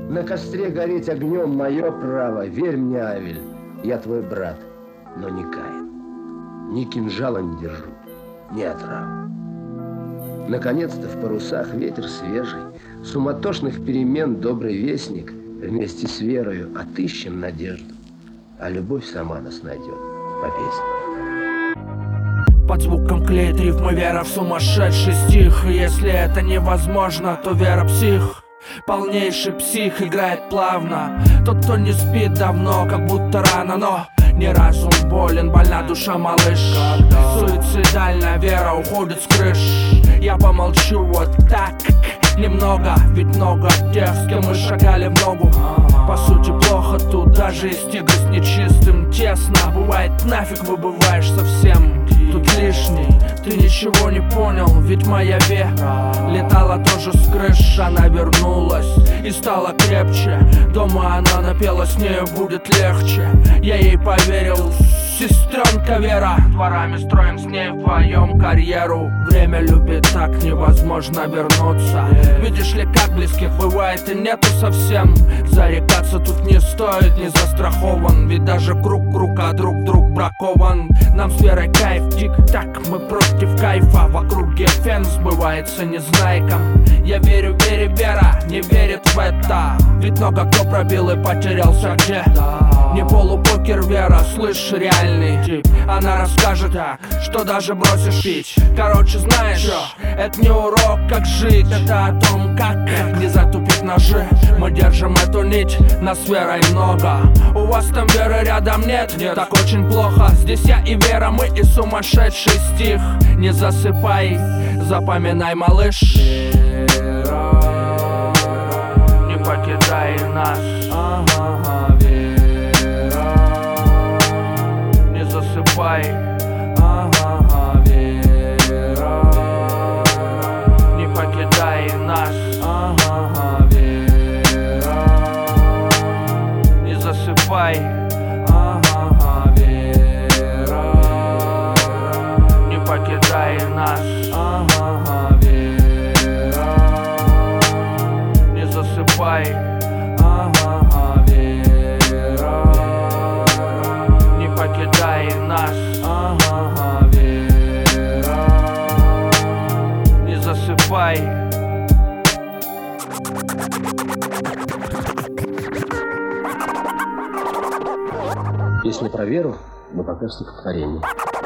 На костре гореть огнем мое право. Верь мне, Авель, я твой брат, но не Каин. Ни кинжала не держу, ни отравы. Наконец-то в парусах ветер свежий, суматошных перемен добрый вестник. Вместе с верою отыщем надежду, а любовь сама нас найдет по песне. Под звуком клеит рифмы вера в сумасшедший стих. И если это невозможно, то вера псих. Полнейший псих играет плавно. Тот, кто не спит давно, как будто рано, но не разум болен, больна душа, малыш. Суицидальная вера уходит с крыш. Я помолчу вот так немного, ведь много тех, с кем мы шагали в ногу. По сути плохо тут, даже из тигра с нечистым тесно. Бывает, нафиг выбываешь совсем. Тут лишний, ты ничего не понял, ведь моя вера летала тоже с крыш. Она вернулась и стала крепче. Дома она напела, с нею будет легче. Я ей поверил, сестренка Вера. Дворами строим с ней вдвоем карьеру. Время любит так, невозможно вернуться. Видишь ли, как близких бывает и нету совсем. Зарекаться тут не стоит, не застрахован. Ведь даже круг, а друг бракован. Нам с Верой кайф, тик-так, мы против кайфа. В округе фен сбывается незнайком. Я верю, вере, Вера не верит в это. Ведь много кто пробил и потерялся где. Не полупокер, Вера, слышь, реальный тип. Она расскажет, что даже бросишь пить. Короче, знаешь, это не урок, как жить. Это о том, как не затупить ножи. Мы держим эту нить, нас с Верой много. У вас там Веры рядом нет, так очень плохо. Здесь я и Вера, мы и сумасшедший стих. Не засыпай, запоминай, малыш. Вера, не покидай нас. Вера, не засыпай. Вера, не покидай нас. Вера, не засыпай. Вера, не покидай нас. Вера, не засыпай. Вера, не покидай нас. Вера, не засыпай. Песня про веру, но пока стихотворение.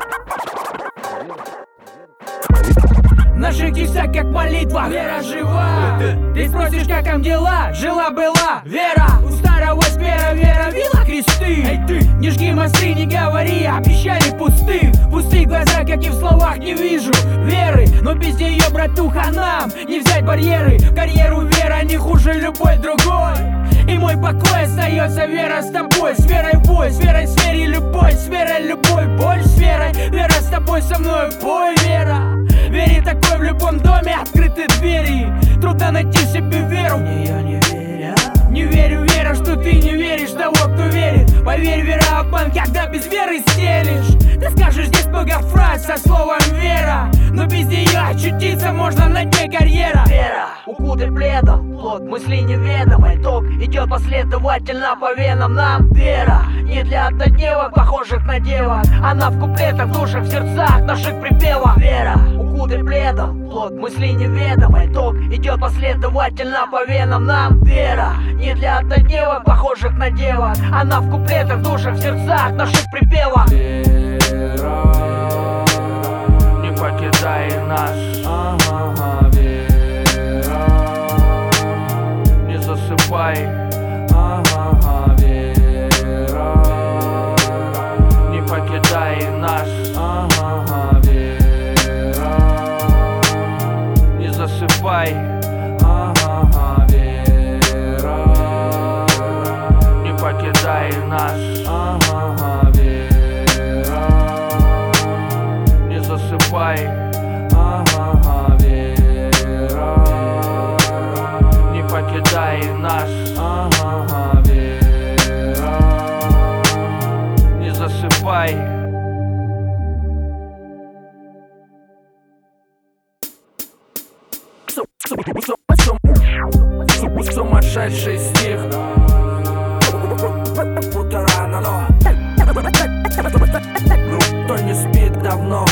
Наших текстах как молитва, Вера жива. Ты спросишь, как там дела? Жила-была Вера. У старого сквера Вера вила кресты. Эй ты, не жги мосты, не говори, обещали пусты. Пустые глаза, как и в словах, не вижу веры. Но без нее, братуха, нам не взять барьеры. Карьеру Вера не хуже любой другой. И мой покой остается, Вера, с тобой. С Верой бой, с Верой с Верой любовь. С Верой любой боль, с Верой. Вера с тобой, со мной бой, Вера. Вере такой в любом доме открыты двери. Трудно найти в себе веру. Мне я не верю. Не верю, Вера, что ты не веришь того, кто верит. Поверь, Вера, обман, когда без веры стелишь. Ты скажешь здесь много фраз со словом Вера, но без нее очутиться можно на дне карьера. Вера, укутай пледом, плод мысли неведомый. Ток идет последовательно по венам нам. Вера, не для однодневок, похожих на девок. Она в куплетах, в душах, в сердцах наших припевов. Вера, укутай пледом, плод мысли неведомый. Ток идет последовательно по венам нам. Вера, не для однодневок, похожих на девок. Она в куплетах, в душах, в сердцах наших припевов. Вера, не покидай нас. Вера, не засыпай. Вера, не покидай нас. Вера, не засыпай. Вера, не покидай нас. Вера, не засыпай. Вера, не покидай нас. Вера, не засыпай. So much сумасшедший стих. Утро рано, но кто не спит давно.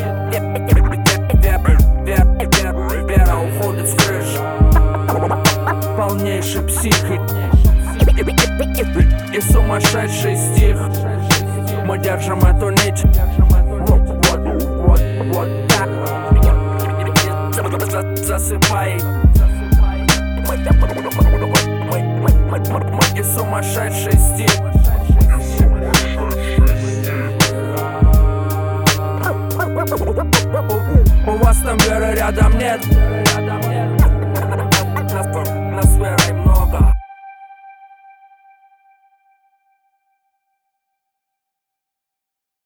Вера уходит с крыши. Полнейший псих и сумасшедший стих. Мы держим эту нить. Вот так. Засыпай. Мы и сумасшедший стих. У вас там веры рядом нет. Нас вера